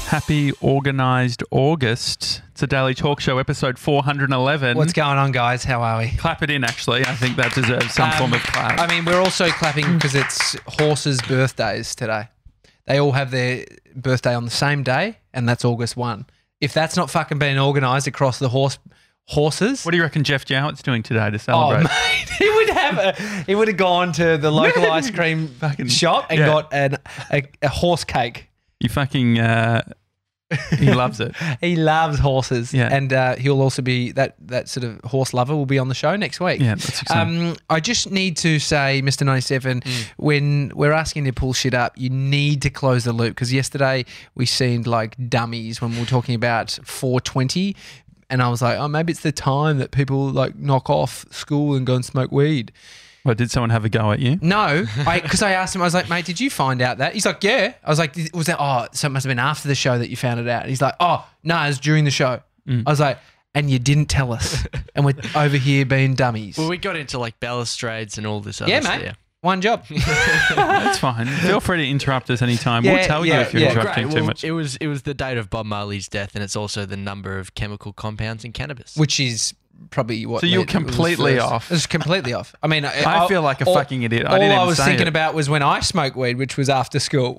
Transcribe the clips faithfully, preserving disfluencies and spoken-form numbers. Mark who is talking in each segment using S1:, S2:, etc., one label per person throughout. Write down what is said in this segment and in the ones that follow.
S1: Happy organised August. It's a Daily Talk Show, episode four hundred eleven.
S2: What's going on, guys? How are we?
S1: Clap it in, actually. I think that deserves some
S2: Um,
S1: form of clap.
S2: I mean, we're also clapping because it's horses' birthdays today. They all have their birthday on the same day, and that's August first. If that's not fucking being organised across the horse horses,
S1: What do you reckon Jeff Jowett's doing today to
S2: oh
S1: celebrate?
S2: mate, he would have a, he would have gone to the local ice cream
S1: Fucking-
S2: shop and
S1: yeah.
S2: got an, a, a horse cake.
S1: You fucking... Uh, he loves it.
S2: He loves horses,
S1: Yeah.
S2: and uh, he'll also be that that sort of horse lover will be on the show next week.
S1: Yeah, that's exciting.
S2: Um, I just need to say, Mister ninety-seven, when we're asking you to pull shit up, you need to close the loop because yesterday we seemed like dummies when we were talking about four twenty, and I was like, oh, maybe it's the time that people like knock off school and go and smoke weed.
S1: Well, did someone have a go at you?
S2: No, because I, I asked him, I was like, mate, did you find out that? He's like, yeah. I was like, was that, oh, so it must have been after the show that you found it out. And he's like, oh, no, it was during the show.
S1: Mm.
S2: I was like, and you didn't tell us. And we're over here being dummies.
S3: Well, we got into like balustrades and all this other
S2: yeah,
S3: stuff.
S2: mate. One job.
S1: That's fine. Feel free to interrupt us anytime. We'll
S2: Yeah,
S1: tell you
S2: yeah,
S1: if you're
S2: yeah.
S1: interrupting
S3: Great.
S1: too
S3: Well,
S1: much.
S3: It was it was the date of Bob Marley's death, and it's also the number of chemical compounds in cannabis.
S2: Which is probably what.
S1: So you're
S2: led- it was
S1: completely
S2: first.
S1: off.
S2: It's completely off. I mean,
S1: I feel like a
S2: all-
S1: fucking idiot. I
S2: all
S1: didn't
S2: I
S1: even
S2: was
S1: say
S2: thinking
S1: it.
S2: about was when I smoked weed, which was after school,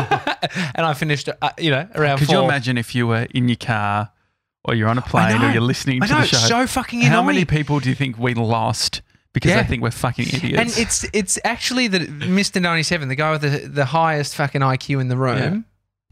S2: and I finished, uh, you know, around
S1: Could
S2: four.
S1: you imagine if you were in your car or you're on a plane
S2: know.
S1: or you're listening
S2: I
S1: to
S2: know,
S1: the show?
S2: it's so fucking
S1: How
S2: annoying.
S1: many people do you think we lost because
S2: Yeah.
S1: they think we're fucking idiots?
S2: And it's it's actually the Mister ninety-seven, the guy with the, the highest fucking I Q in the room,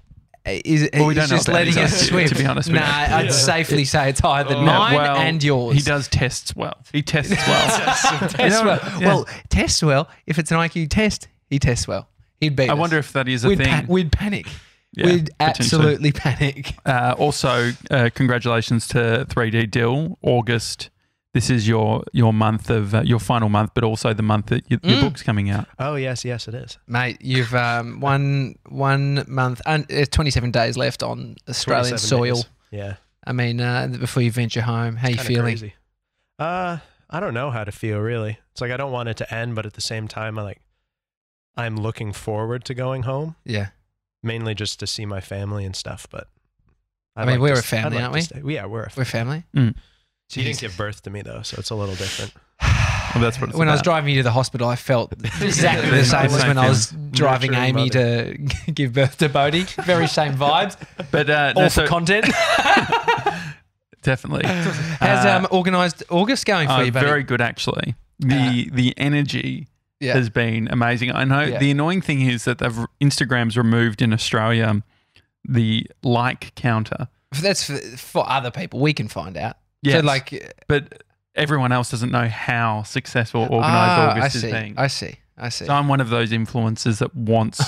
S2: is,
S1: Well, we
S2: is
S1: don't know
S2: just
S1: about
S2: letting
S1: his
S2: us
S1: I Q,
S2: swim.
S1: to be honest with
S2: nah,
S1: you.
S2: I'd
S3: Yeah.
S2: safely say it's higher than
S3: Oh.
S2: mine
S1: well,
S2: and yours.
S1: He does tests well. He tests well.
S2: Test
S1: You know
S2: well.
S1: what? Yeah.
S2: Well, test well. If it's an I Q test, he tests well. He'd beat
S1: I
S2: us.
S1: wonder if that is a
S2: we'd,
S1: thing.
S2: pa- we'd panic.
S1: Yeah,
S2: we'd
S1: potentially.
S2: absolutely panic.
S1: Uh, also, uh, congratulations to three D Dill. August. This is your your month of uh, your final month, but also the month that your, your
S2: Mm.
S1: book's coming out.
S4: Oh, yes, yes, it is.
S2: Mate, you've um, one one month and uh, twenty-seven days left on Australian
S4: twenty-seven
S2: soil.
S4: days. Yeah.
S2: I mean, uh, before you venture home, how you
S4: Kinda
S2: feeling?
S4: Crazy. Uh, I don't know how to feel, really. It's like I don't want it to end, but at the same time, I like I'm looking forward to going home,
S2: Yeah.
S4: mainly just to see my family and stuff. But
S2: I
S4: I'd
S2: mean,
S4: like
S2: we're
S4: to
S2: a
S4: s- I'd
S2: family,
S4: like
S2: aren't
S4: to
S2: we?
S4: stay- Yeah, we're a
S2: We're
S4: family.
S2: family.
S1: Mm.
S4: She didn't
S2: Jeez.
S4: give birth to me, though, so it's a little different.
S1: Well, that's what it's
S2: When I was
S1: about.
S2: driving you to the hospital, I felt exactly the
S1: The
S2: same as
S1: same
S2: when I was driving
S4: Nurturing
S2: Amy to give birth to Bodhi. Very same vibes.
S1: But uh,
S2: All
S1: no,
S2: for
S1: so-
S2: content.
S1: definitely.
S2: How's
S1: Uh,
S2: um, organised August going for
S1: uh,
S2: you, buddy?
S1: very good, actually. The the energy
S2: yeah.
S1: has been amazing. I know
S2: Yeah.
S1: the annoying thing is that they've Instagram's removed in Australia the like counter.
S2: That's for, for other people. We can find out.
S1: Yes,
S2: So, like,
S1: but everyone else doesn't know how successful organised
S2: ah, I
S1: August
S2: see.
S1: is being.
S2: I see. I see.
S1: So I'm one of those influencers that wants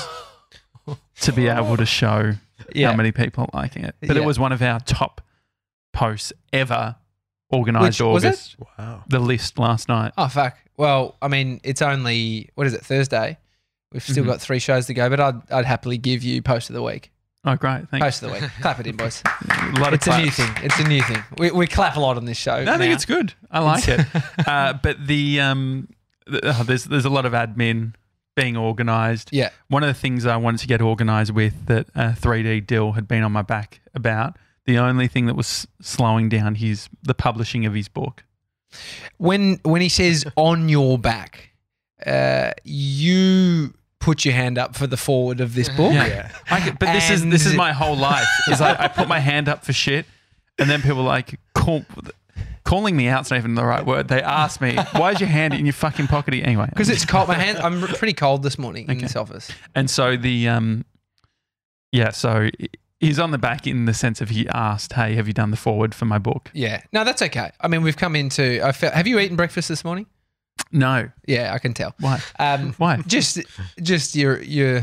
S1: to be able to show
S2: yeah.
S1: how many people are liking it. But
S2: Yeah.
S1: it was one of our top posts ever. Organised
S2: Which- was it?
S1: August.
S4: Wow.
S1: The list last night.
S2: Oh, fuck. Well, I mean, it's only, what is it, Thursday? We've still
S1: Mhm.
S2: got three shows to go, but I'd, I'd happily give you post of the week.
S1: Oh, great! Thanks.
S2: Post of the week. Clap it in, boys.
S1: A lot of
S2: It's a new
S1: claps.
S2: thing. It's a new thing. We, we clap a lot on this show.
S1: No, I think
S2: now.
S1: it's good. I like it. Uh, but the um, th- uh, there's there's a lot of admin being organised.
S2: Yeah.
S1: One of the things I wanted to get organised with that uh, three D Dill had been on my back about. The only thing that was s- slowing down his the publishing of his book.
S2: When when he says on your back, uh, you put your hand up for the forward of this book.
S1: Yeah.
S4: Yeah.
S1: I could- but this is this is
S2: And-
S1: my whole life. Is like I put my hand up for shit, and then people like call, calling me out's not even the right word. They ask me, "Why is your hand in your fucking pocket?" Anyway,
S2: Because it's cold. My hand, I'm pretty cold this morning in
S1: Okay.
S2: this office.
S1: And so the um, yeah, so he's on the back in the sense of he asked, "Hey, have you done the forward for my book?"
S2: Yeah. No, that's okay. I mean, we've come into, I felt, have you eaten breakfast this morning?
S1: No,
S2: Yeah, I can tell.
S1: why?
S2: Um,
S1: Why?
S2: just, just your, your,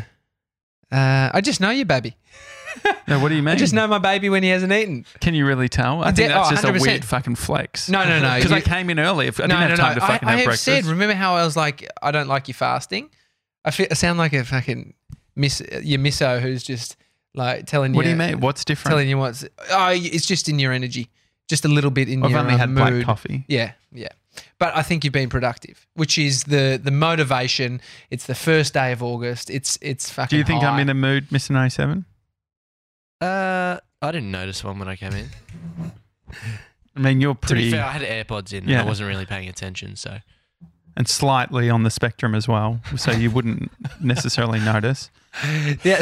S2: uh, I just know you, baby.
S1: No, what do you mean?
S2: I just know my baby when he hasn't eaten.
S1: Can you really tell? I
S2: I
S1: think
S2: did-
S1: that's
S2: oh,
S1: just a
S2: one hundred percent.
S1: weird fucking flex.
S2: No, no, no.
S1: Because I
S2: you-
S1: came in early. If I
S2: no,
S1: didn't
S2: no,
S1: have
S2: no.
S1: time to
S2: I,
S1: fucking
S2: I
S1: have
S2: have
S1: breakfast.
S2: said, remember how I was like, I don't like you fasting? I feel I sound like a fucking miss, your misso who's just like telling you.
S1: What do you mean? What's different?
S2: Telling you what's, oh, it's just in your energy. Just a little bit in
S1: I've
S2: your
S1: only
S2: um,
S1: had
S2: mood.
S1: black coffee.
S2: Yeah, yeah. But I think you've been productive, which is the the motivation. It's the first day of August. It's it's fucking
S1: Do you think
S2: high.
S1: I'm in a mood, Mister ninety-seven?
S3: Uh, I didn't notice one when I came in.
S1: I mean, you're
S3: To
S1: pretty
S3: be fair, I had AirPods in.
S1: Yeah.
S3: And I wasn't really paying attention, so
S1: and slightly on the spectrum as well, so you wouldn't necessarily notice.
S2: Yeah.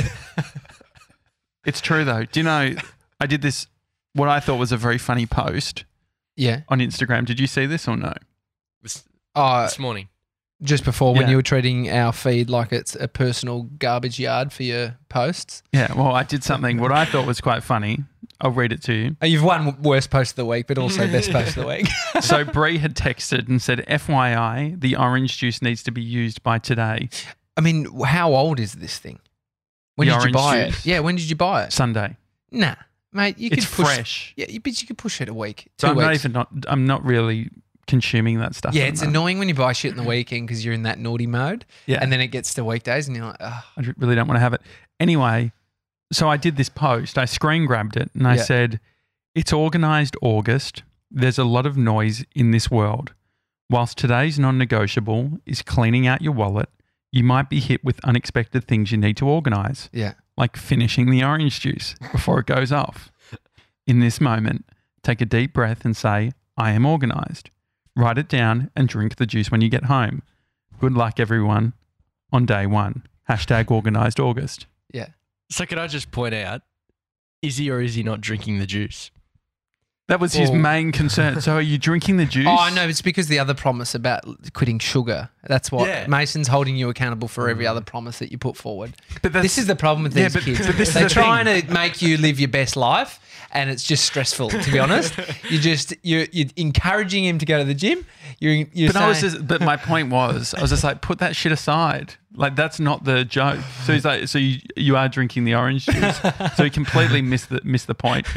S1: It's true though. Do you know? I did this. What I thought was a very funny post
S2: Yeah.
S1: on Instagram. Did you see this or no?
S3: this,
S2: Oh,
S3: this morning.
S2: just before when
S1: Yeah.
S2: you were treating our feed like it's a personal garbage yard for your posts.
S1: Yeah. Well, I did something. What I thought was quite funny. I'll read it to you.
S2: Oh, you've won worst post of the week, but also best post of the week.
S1: So Bree had texted and said, F Y I, the orange juice needs to be used by today,
S2: I mean, how old is this thing? When
S1: The
S2: did you
S1: orange
S2: buy
S1: juice.
S2: it? Yeah, when did you buy it?
S1: Sunday.
S2: Nah, mate, you
S1: It's
S2: could push.
S1: fresh.
S2: Yeah, you- but you could push it a week,
S1: So
S2: two
S1: I'm
S2: weeks.
S1: not even not. I'm not really consuming that stuff.
S2: yeah,
S1: at the
S2: it's
S1: moment.
S2: annoying when you buy shit in the weekend because you're in that naughty mode,
S1: Yeah.
S2: and then it gets to weekdays and you're like, oh,
S1: I really don't want to have it. Anyway, so I did this post. I screen grabbed it and I
S2: Yeah.
S1: said, it's organised August. There's a lot of noise in this world. Whilst today's non-negotiable is cleaning out your wallet, you might be hit with unexpected things you need to organise,
S2: yeah,
S1: like finishing the orange juice before it goes off. In this moment, take a deep breath and say, I am organised. Write it down and drink the juice when you get home. Good luck, everyone, on day one. Hashtag organised August.
S2: yeah.
S3: So could I just point out, is he or is he not drinking the juice?
S1: That was his
S2: Well-
S1: main concern. So are you drinking the juice?
S2: Oh, no, it's because the other promise about quitting sugar. That's what
S3: Yeah.
S2: Mason's holding you accountable for every other promise that you put forward.
S1: But that's,
S2: This is the problem with
S1: Yeah,
S2: these
S1: but-
S2: kids.
S1: but this is
S2: They're
S1: the
S2: trying
S1: thing.
S2: to make you live your best life, and it's just stressful. To be honest, you just you're, you're encouraging him to go to the gym. You're, you're
S1: but I was
S2: saying-
S1: just, but my point was, I was just like, put that shit aside. Like that's not the joke. So he's like, so you you are drinking the orange juice. So he completely missed the missed the point.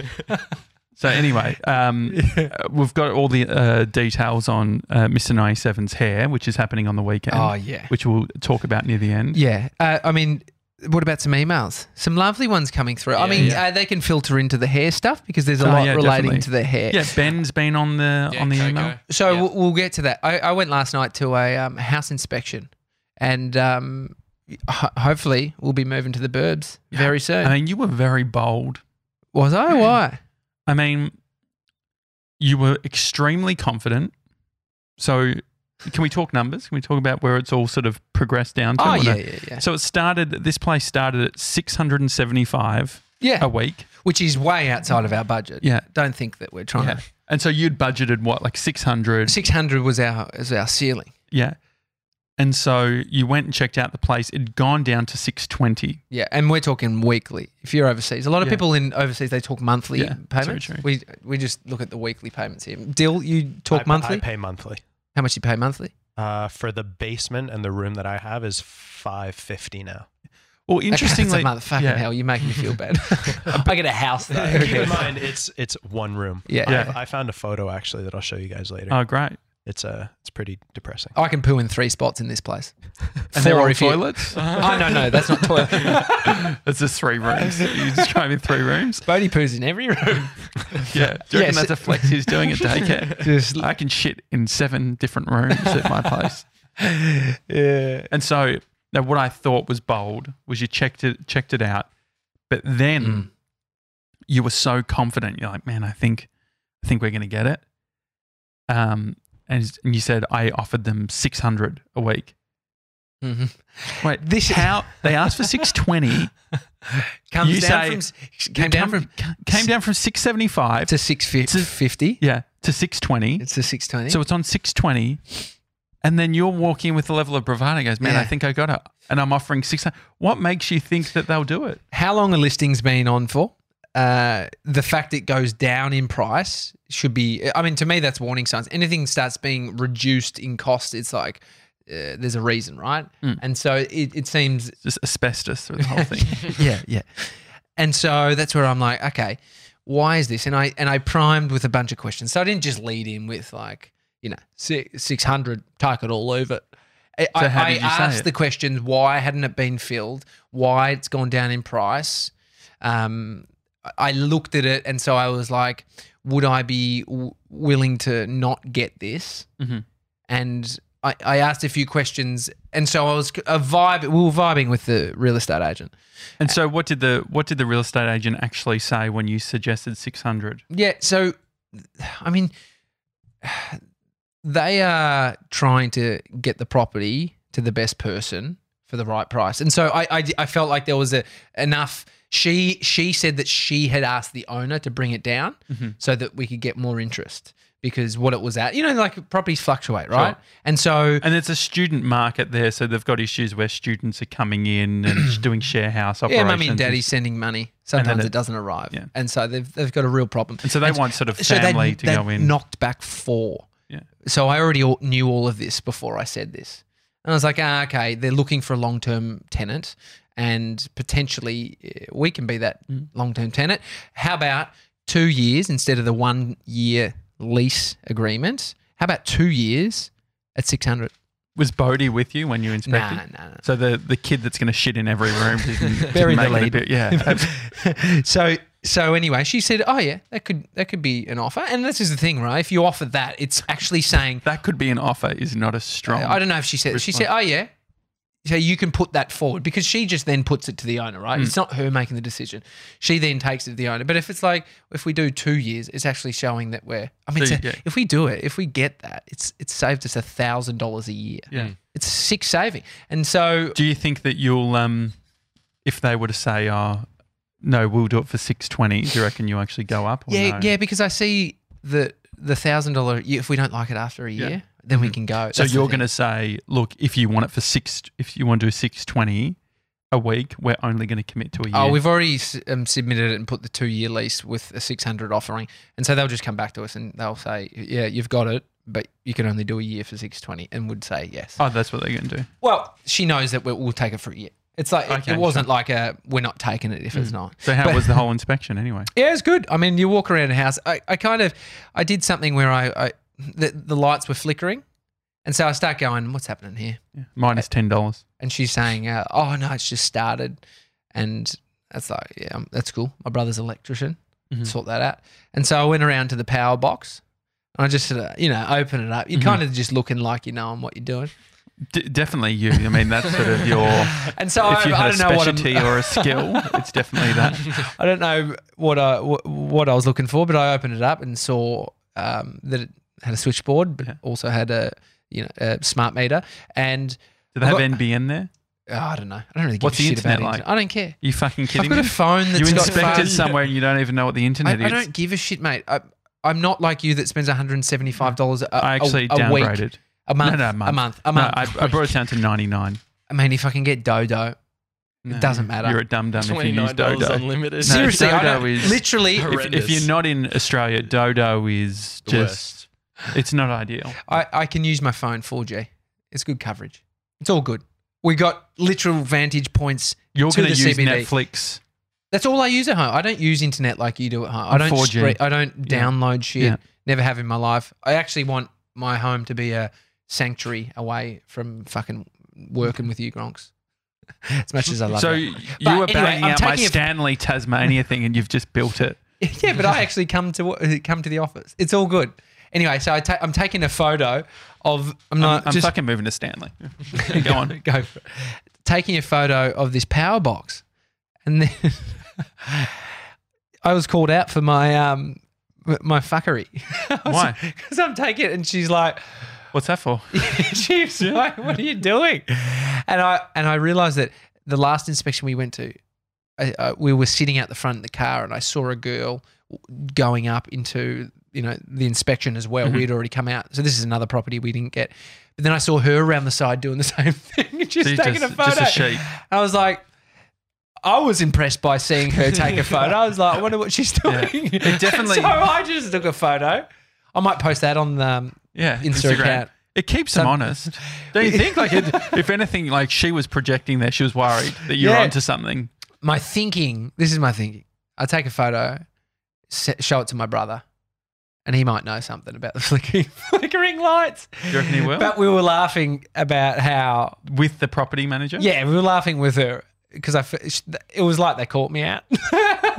S1: So anyway, um, uh, we've got all the uh, details on uh, Mister ninety-seven's hair, which is happening on the weekend.
S2: Oh, yeah.
S1: which we'll talk about near the end.
S2: Yeah, uh, I mean, what about some emails? Some lovely ones coming through. I
S3: Yeah,
S2: mean,
S3: yeah.
S2: Uh, they can filter into the hair stuff because there's a
S1: Oh,
S2: lot
S1: yeah,
S2: relating
S1: definitely.
S2: to the hair.
S1: Yeah, Ben's been on the
S3: Yeah,
S1: on the
S3: Coco.
S1: email.
S2: So
S3: Yeah.
S2: we'll, we'll get to that. I, I went last night to a um, house inspection, and um, ho- hopefully we'll be moving to the burbs very soon.
S1: I mean, you were very bold.
S2: Was I? Why?
S1: I mean, you were extremely confident. So, can we talk numbers? Can we talk about where it's all sort of progressed down to?
S2: Oh
S1: or
S2: yeah,
S1: no?
S2: yeah, yeah.
S1: So it started. This place started at six hundred and seventy-five
S2: Yeah,
S1: a week.
S2: which is way outside of our budget.
S1: Yeah.
S2: Don't think that we're trying
S1: Yeah, and so you'd budgeted what, like six hundred?
S2: to. Six hundred was our was our ceiling.
S1: Yeah, and so you went and checked out the place. It'd gone down to six twenty.
S2: Yeah, and we're talking weekly. If you're overseas, a lot of
S1: Yeah.
S2: people in overseas they talk monthly
S1: Yeah, that's very
S2: payments.
S1: true.
S2: We we just look at the weekly payments here. Dill, you talk
S4: I,
S2: monthly.
S4: I pay monthly.
S2: How much you pay monthly?
S4: Uh, for the basement and the room that I have is five fifty now.
S1: Well,
S2: Okay,
S1: interestingly,
S2: that's a motherfucking
S1: yeah.
S2: hell. You're making me feel bad. I get a house though.
S4: Keep in mind, it's it's one room.
S2: Yeah.
S1: Yeah.
S4: I, I found a photo actually that I'll show you guys later.
S1: Oh, great!
S4: It's uh, it's pretty depressing.
S2: I can poo in three spots in this place.
S1: And they're
S2: Four
S1: all
S2: if you-
S1: toilets.
S2: Oh no, no, that's not toilet.
S1: It's just three rooms. You describe in three rooms.
S2: Bodie poos in every room.
S1: Yeah. Do you reckon
S2: Yes.
S1: that's a flex he's doing at daycare?
S2: Just
S1: I can shit in seven different rooms at my place.
S2: yeah.
S1: And so now what I thought was bold was you checked it checked it out, but then
S2: Mm.
S1: you were so confident. You're like, man, I think I think we're going to get it. Um, and, and you said I offered them six hundred a week.
S2: hmm
S1: Wait,
S2: This-
S1: how they asked for six twenty?
S2: Comes
S1: You
S2: down
S1: say-
S2: from s- came down from
S1: came down from six seventy five
S2: to six fifty.
S1: yeah to six twenty.
S2: It's a six twenty.
S1: So it's on six twenty, and then you're walking with the level of bravado. Goes, man,
S2: Yeah.
S1: I think I got it, and I'm offering six hundred. What makes you think that they'll do it?
S2: How long a listing's been on for? Uh, the fact it goes down in price should be. I mean, to me, that's warning signs. Anything starts being reduced in cost, it's like uh, there's a reason, right?
S1: Mm.
S2: And so it, it seems.
S1: It's just asbestos through the whole thing.
S2: yeah, yeah. And so that's where I'm like, okay, why is this? And I and I primed with a bunch of questions. So I didn't just lead in with like, you know, six hundred, take it all, leave it. I,
S1: So how
S2: I,
S1: did you
S2: I
S1: say
S2: asked
S1: it?
S2: the questions: why hadn't it been filled? Why it's gone down in price? Um, I looked at it, and so I was like, would I be w- willing to not get this?
S1: Mhm.
S2: And I, I asked a few questions, and so I was a vibe. We were vibing with the real estate agent.
S1: And so, what did the what did the real estate agent actually say when you suggested six hundred?
S2: Yeah, so I mean, they are trying to get the property to the best person for the right price, and so I I, I felt like there was a, enough. She she said that she had asked the owner to bring it down
S1: Mm-hmm.
S2: so that we could get more interest because what it was at, you know, like properties fluctuate, right?
S1: Sure.
S2: And so
S1: And it's a student market there, so they've got issues where students are coming in and doing share house
S2: yeah,
S1: operations.
S2: mummy and daddy's sending money. Sometimes
S1: it-
S2: it, doesn't arrive,
S1: yeah.
S2: and so they've they've got a real problem.
S1: And so they
S2: And
S1: want sort of
S2: so
S1: family
S2: they'd-
S1: to go
S2: they'd
S1: in.
S2: knocked back four.
S1: Yeah.
S2: So I already all, knew all of this before I said this. And I was like, ah, okay, they're looking for a long-term tenant and potentially uh, we can be that
S1: Mm.
S2: long-term tenant. How about two years instead of the one-year lease agreement? How about two years at six hundred?
S1: Was Bodie with you when you
S2: Nah,
S1: inspected?
S2: nah, nah.
S1: So the, the kid that's going to shit in every room didn't,
S2: Bury
S1: didn't
S2: the
S1: make it a
S2: lead.
S1: bit, yeah.
S2: so so anyway, she said, "Oh yeah, that could that could be an offer." And this is the thing, right? If you offer that, it's actually saying
S1: That could be an offer is not as strong.
S2: I don't know if she said she said, "Oh yeah." So you can put that forward because she just then puts it to the owner, right?
S1: Mm.
S2: It's not her making the decision. She then takes it to the owner. But if it's like if we do two years, it's actually showing that we're. I mean,
S1: So,
S2: it's a-
S1: yeah.
S2: if we do it, if we get that, it's it's saved us a thousand dollars a year.
S1: Yeah.
S2: It's sick saving. And so
S1: Do you think that you'll, um, if they were to say, oh, no, we'll do it for six twenty, do you reckon you'll actually go up? Or
S2: yeah,
S1: no?
S2: yeah, because I see the the thousand dollar. If we don't like it after a year,
S1: Yeah.
S2: then we
S1: Mhm.
S2: can go.
S1: So
S2: That's the
S1: you're
S2: thing.
S1: going to say, look, if you want it for six, if you want to do six twenty a week, we're only going to commit to a year.
S2: Oh, we've already s- um, submitted it and put the two year lease with a six hundred offering, and so they'll just come back to us and they'll say, "Yeah, you've got it, but you can only do a year for six twenty," and would say yes.
S1: Oh, that's what they're going to do.
S2: Well, she knows that we'll, we'll take it for a year. It's like it-
S1: Okay,
S2: it wasn't like a we're not taking it if it's
S1: Mm.
S2: not.
S1: So how
S2: But-
S1: was the whole inspection anyway?
S2: Yeah, it's good. I mean, you walk around a house. I, I kind of, I did something where I, I the, the lights were flickering, and so I start going, "What's happening here?"
S1: Yeah. Minus ten dollars.
S2: And she's saying, uh, "Oh no, it's just started," and that's like, "Yeah, um, that's cool." My brother's an electrician,
S1: Mhm.
S2: sort that out. And so I went around to the power box, and I just sort of, you know, open it up. You're
S1: Mhm.
S2: kind of just looking like you know what you're doing.
S1: D- definitely you. I mean, that's sort of your.
S2: And so
S1: if
S2: I,
S1: you
S2: I
S1: had a
S2: don't know what I'm,
S1: specialty or a skill, it's definitely that.
S2: I don't know what I what, what I was looking for, but I opened it up and saw um, that it had a switchboard, but
S1: Yeah.
S2: also had a you know a smart meter. And
S1: Do they have
S2: I've got-
S1: N B N there?
S2: oh, I don't know. I don't really give
S1: What's
S2: a
S1: the
S2: shit about
S1: internet
S2: internet.
S1: like?
S2: I don't care.
S1: You fucking
S2: I've
S1: kidding
S2: got
S1: me?
S2: a phone that's
S1: You
S2: got
S1: inspected
S2: fast-
S1: somewhere and you don't even know what the
S2: I,
S1: internet
S2: I
S1: is.
S2: don't give a shit, mate. I, I'm not like you that spends one hundred seventy-five dollars a,
S1: I actually
S2: a, a week,
S1: downgraded.
S2: a month,
S1: No, no, a month.
S2: a month, a
S1: No,
S2: month.
S1: I, I brought it down to ninety-nine.
S2: I mean, if I can get Dodo,
S1: No,
S2: doesn't matter.
S1: You're a dum dum if you use
S3: twenty-nine dollars
S1: Dodo.
S3: unlimited.
S1: No,
S2: seriously, I
S1: Dodo
S2: don't,
S1: is-
S2: literally,
S1: If,
S3: Horrendous.
S1: if you're not in Australia, Dodo is
S3: The
S1: just, it's not ideal.
S2: I, I can use my phone four G. It's good coverage. It's all good. We got literal vantage points.
S1: You're
S2: To
S1: going to
S2: the
S1: use
S2: C B D.
S1: Netflix.
S2: That's all I use at home. I don't use internet like you do at home. I
S1: I'm
S2: don't.
S1: four G.
S2: Stre- I don't
S1: Yeah.
S2: download shit.
S1: Yeah.
S2: Never have in my life. I actually want my home to be a sanctuary away from fucking working with you, Gronks. As much as I love
S1: So
S2: it.
S1: you
S2: But
S1: were
S2: anyway,
S1: banging
S2: I'm
S1: out my
S2: taking a-
S1: Stanley Tasmania thing and you've just built it.
S2: Yeah, but I actually come to wo- come to the office. It's all good. Anyway, so I ta- I'm taking a photo of. I'm
S1: I'm,
S2: not
S1: I'm
S2: just
S1: fucking moving to Stanley. Go on.
S2: go for it. Taking a photo of this power box, and then I was called out for my um my fuckery.
S1: Why?
S2: Because I'm taking it, and she's like,
S1: What's that for?
S2: she's like, "What are you doing?" And I and I realized that the last inspection we went to, I, uh, we were sitting out the front of the car, and I saw a girl going up into you know the inspection as well.
S1: Mhm.
S2: We'd already come out, so this is another property we didn't get. But then I saw her around the side doing the same thing, and she's
S1: So you
S2: taking
S1: just,
S2: a photo.
S1: just a sheep.
S2: I was like, I was impressed by seeing her take a photo. I was like, I wonder what she's doing.
S1: Yeah. It definitely-
S2: so I just took a photo. I might post that on the um,
S1: Yeah.
S2: Insta
S1: Instagram.
S2: account.
S1: It keeps them
S2: So-
S1: honest. Don't you think? Like, it, if anything, like she was projecting there, she was worried that you were
S2: Yeah.
S1: onto something.
S2: My thinking, this is my thinking. I take a photo, se- show it to my brother, and he might know something about the flickering, flickering lights.
S1: Do you reckon he will?
S2: But we were laughing about how,
S1: With the property manager?
S2: yeah, we were laughing with her because I, f- it was like they caught me out.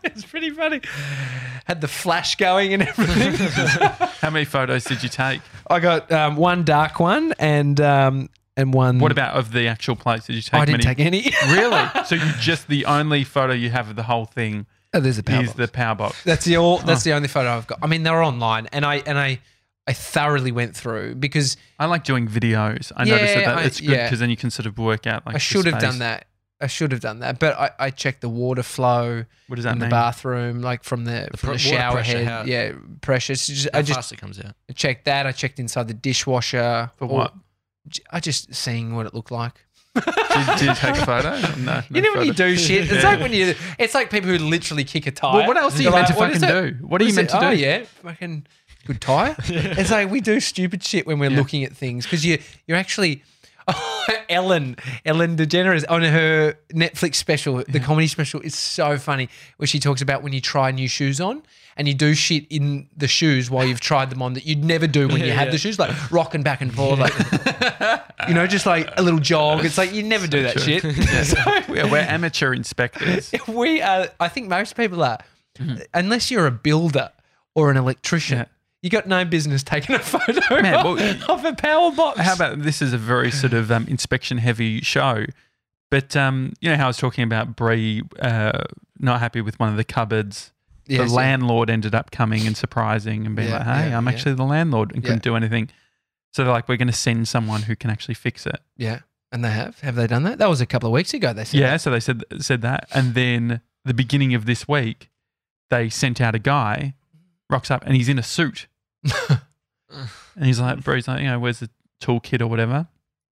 S2: It's pretty funny. Had the flash going and everything.
S1: How many photos did you take?
S2: I got um, one dark one and um, and one.
S1: What about of the actual place? Did you take
S2: I didn't
S1: many?
S2: take any.
S1: Really? So you just the only photo you have of the whole thing
S2: Oh, there's a power
S1: is
S2: box.
S1: the power box.
S2: That's the all. That's
S1: Oh.
S2: the only photo I've got. I mean, they're online, and I and I I thoroughly went through because
S1: I like doing videos. I
S2: Yeah,
S1: noticed that, that
S2: I-
S1: it's good
S2: yeah.
S1: because then you can sort of work out like
S2: I
S1: the
S2: should have
S1: space.
S2: done that. I should have done that, but I, I checked the water flow
S1: What does that
S2: in the
S1: mean?
S2: bathroom, like from the,
S3: The
S2: from
S3: pr-
S2: the
S3: water
S2: shower
S3: pressure,
S2: head.
S3: how-
S2: yeah, pressure. So just,
S3: How
S2: I just
S3: fast it comes out.
S2: checked that. I checked inside the dishwasher.
S1: For
S2: All-
S1: what?
S2: I just seeing what it looked like.
S1: Did, did you take a photo? No, no
S2: You know when you
S1: photo.
S2: do shit, it's
S1: Yeah.
S2: like when you. It's like people who literally kick a tire.
S1: Well, what else are you
S2: They're
S1: meant to
S2: like, "What is
S1: fucking
S2: it?
S1: do? What are you
S2: is
S1: meant
S2: it?
S1: to do?
S2: Oh yeah, fucking good tire. It's like we do stupid shit when we're
S1: Yeah.
S2: looking at things because you you're actually. Ellen, Ellen DeGeneres on her Netflix special, the comedy special, is so funny where she talks about when you try new shoes on and you do shit in the shoes while you've tried them on that you'd never do when you had
S3: Yeah.
S2: the shoes, like rocking back and forth, like you know, just like a little jog. It's like you never do that shit. So
S1: Yeah, we're amateur inspectors.
S2: we are. I think most people are, unless you're a builder or an electrician.
S1: Yeah.
S2: You got no business taking a photo
S1: Man,
S2: of,
S1: well,
S2: of a power box.
S1: How about this is a very sort of um, inspection heavy show, but um, you know how I was talking about Bree uh, not happy with one of the cupboards.
S2: Yes,
S1: the
S2: yeah.
S1: landlord ended up coming and surprising and being
S2: Yeah,
S1: like, "Hey,
S2: yeah,
S1: I'm
S2: yeah.
S1: actually the landlord," and couldn't
S2: Yeah.
S1: do anything. So they're like, "We're going to send someone who can actually fix it."
S2: Yeah, and they have. Have they done that? That was a couple of weeks ago. They said.
S1: Yeah,
S2: that.
S1: so they said said that, and then the beginning of this week, they sent out a guy, rocks up, and he's in a suit. And he's like, Bree's like, you know, where's the toolkit or whatever?